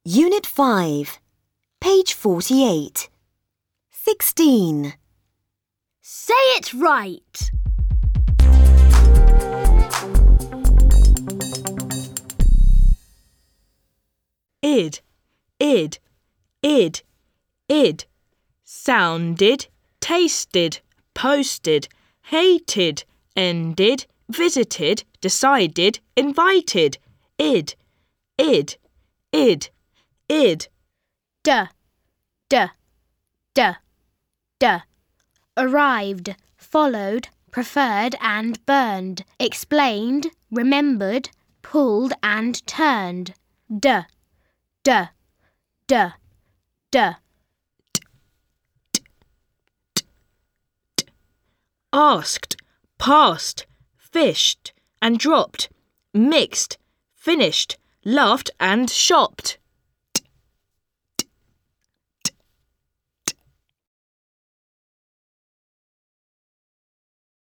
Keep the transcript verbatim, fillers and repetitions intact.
Unit five, page forty-eight. sixteen. Say it right. Id, id, id, id. Sounded, tasted, posted, hated, ended, visited, decided, invited. Id, id, id, id. D, d, d, d. Arrived, followed, preferred and burned, explained, remembered, pulled and turned. D, d, d, d. Asked, passed, fished and dropped, mixed, finished, laughed and shopped.